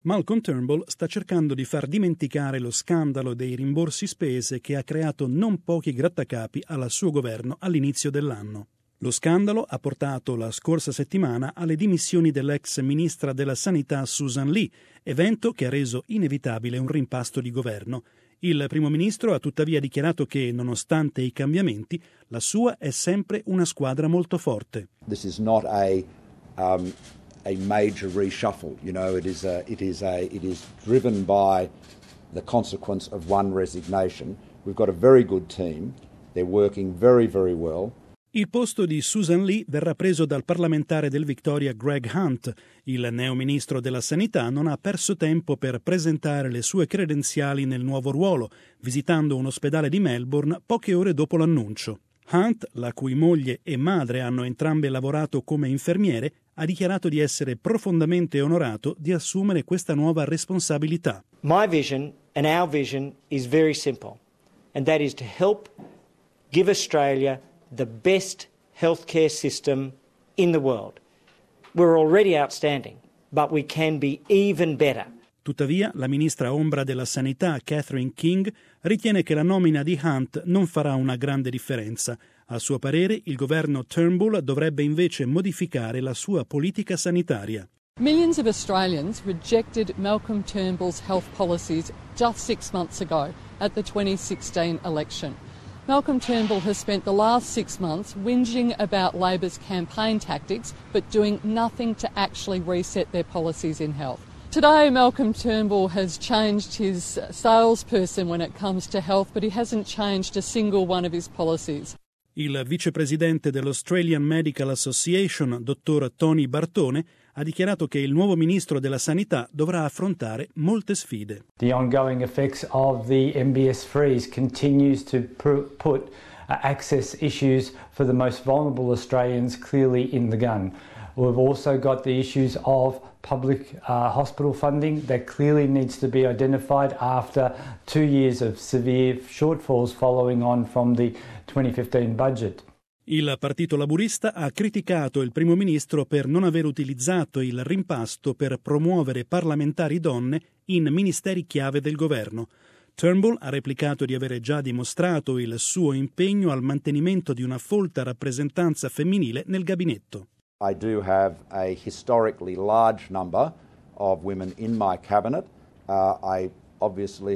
Malcolm Turnbull sta cercando di far dimenticare lo scandalo dei rimborsi spese che ha creato non pochi grattacapi al suo governo all'inizio dell'anno. Lo scandalo ha portato la scorsa settimana alle dimissioni dell'ex ministra della Sanità Susan Lee, evento che ha reso inevitabile un rimpasto di governo. Il primo ministro ha tuttavia dichiarato che, nonostante i cambiamenti, la sua è sempre una squadra molto forte. This is not a major reshuffle. You know, it is driven by the consequence of one resignation. We've got a very good team. They're working very, very well. Il posto di Susan Lee verrà preso dal parlamentare del Victoria Greg Hunt. Il neoministro della Sanità non ha perso tempo per presentare le sue credenziali nel nuovo ruolo, visitando un ospedale di Melbourne poche ore dopo l'annuncio. Hunt, la cui moglie e madre hanno entrambe lavorato come infermiere, ha dichiarato di essere profondamente onorato di assumere questa nuova responsabilità. My vision and our vision is very simple, and that is to help give Australia the best healthcare system in the world. We're already outstanding, but we can be even better. Tuttavia, la ministra ombra della Sanità, Catherine King, ritiene che la nomina di Hunt non farà una grande differenza. A suo parere, il governo Turnbull dovrebbe invece modificare la sua politica sanitaria. Millions of Australians rejected Malcolm Turnbull's health policies just 6 months ago at the 2016 election. Malcolm Turnbull has spent the last 6 months whinging about Labor's campaign tactics, but doing nothing to actually reset their policies in health. Today, Malcolm Turnbull has changed his salesperson when it comes to health, but he hasn't changed a single one of his policies. Il vicepresidente dell'Australian Medical Association, dottor Tony Bartone, ha dichiarato che il nuovo ministro della Sanità dovrà affrontare molte sfide. The ongoing effects of the MBS freeze continues to put access issues for the most vulnerable Australians clearly in the gun. We've also got the issues of public hospital funding that clearly needs to be identified after 2 years of severe shortfalls following on from the 2015 budget. Il Partito Laburista ha criticato il primo ministro per non aver utilizzato il rimpasto per promuovere parlamentari donne in ministeri chiave del governo. Turnbull ha replicato di avere già dimostrato il suo impegno al mantenimento di una folta rappresentanza femminile nel gabinetto. I do have a historically large number of women in my cabinet. I obviously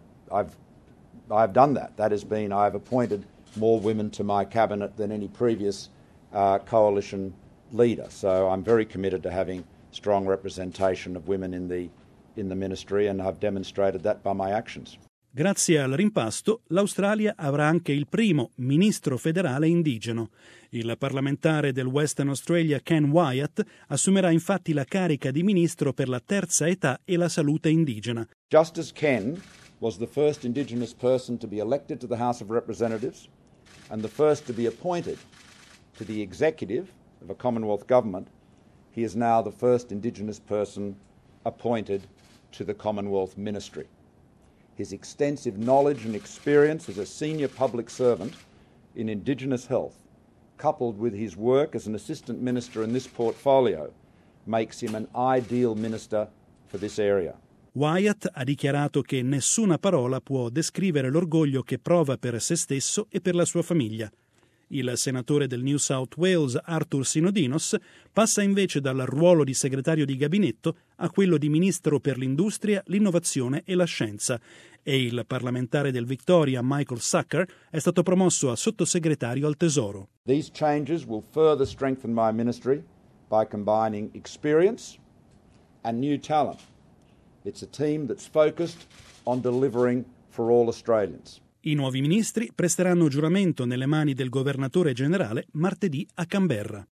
I've done that. That has been, I've appointed more women to my cabinet than any previous coalition leader. So I'm very committed to having strong representation of women in the ministry, and I've demonstrated that by my actions. Grazie al rimpasto, l'Australia avrà anche il primo ministro federale indigeno. Il parlamentare del Western Australia Ken Wyatt assumerà infatti la carica di ministro per la terza età e la salute indigena. Just as Ken was the first Indigenous person to be elected to the House of Representatives and the first to be appointed to the executive of a Commonwealth government, he is now the first Indigenous person appointed to the Commonwealth Ministry. His extensive knowledge and experience as a senior public servant in Indigenous health, coupled with his work as an assistant minister in this portfolio, makes him an ideal minister for this area. Wyatt ha dichiarato che nessuna parola può descrivere l'orgoglio che prova per se stesso e per la sua famiglia. Il senatore del New South Wales Arthur Sinodinos passa invece dal ruolo di segretario di gabinetto a quello di ministro per l'industria, l'innovazione e la scienza, e il parlamentare del Victoria Michael Sucker è stato promosso a sottosegretario al Tesoro. These changes will further strengthen my ministry by combining experience and new talent. It's a team that's focused on delivering for all Australians. I nuovi ministri presteranno giuramento nelle mani del governatore generale martedì a Canberra.